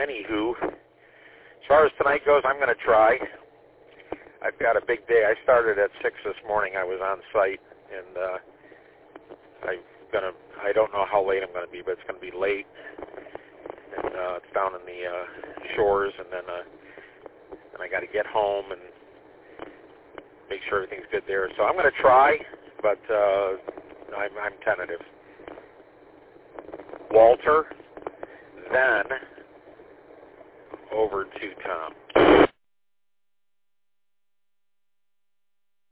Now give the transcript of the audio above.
anywho, as far as tonight goes, I'm going to try. I've got a big day. I started at 6 this morning. I was on site, and I don't know how late I'm going to be, but it's going to be late. And it's down in the shores, and then I got to get home and make sure everything's good there. So I'm going to try, but I'm tentative. Walter, then over to Tom.